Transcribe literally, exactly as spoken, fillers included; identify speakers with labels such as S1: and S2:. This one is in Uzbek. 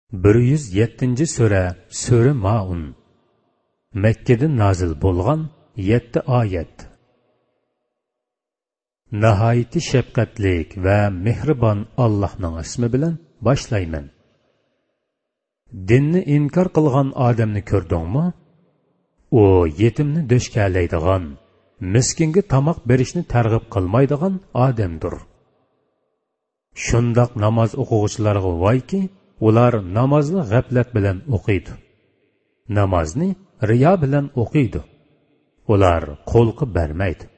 S1: bir yuz yettinchi sura Sura Maun. Mekkada nazil bo'lgan yetti oyat. Nihoyatda shafqatlik va mehribon Allohning ismi bilan boshlayman. Dinni inkor qilgan odamni ko'rdingmi? U yetimni do'shkalaydigan, miskinga tomoq berishni targ'ib qilmaydigan odamdir. Shundoq namoz o'quvchilarga voyki, ular namozni g'aflat bilan o'qiydi. Namozni riyo bilan o'qiydi. Ular qo'lqi bermaydi.